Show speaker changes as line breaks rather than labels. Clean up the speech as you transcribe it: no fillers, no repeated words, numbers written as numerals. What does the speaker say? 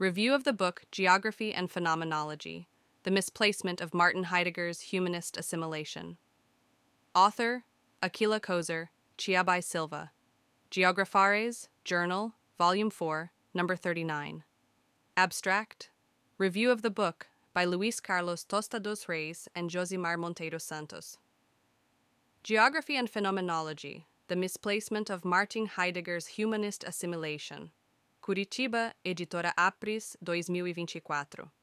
Review of the book Geography and Phenomenology, The Misplacement of Martin Heidegger's Humanist Assimilation. Author, Aquila Kozer, Chiabai Silva. Geographares, Journal, Volume 4, Number 39. Abstract. Review of the book by Luis Carlos Tostados Reis and Josimar Monteiro Santos. Geography and Phenomenology, The Misplacement of Martin Heidegger's Humanist Assimilation. Curitiba, Editora Apris, 2024.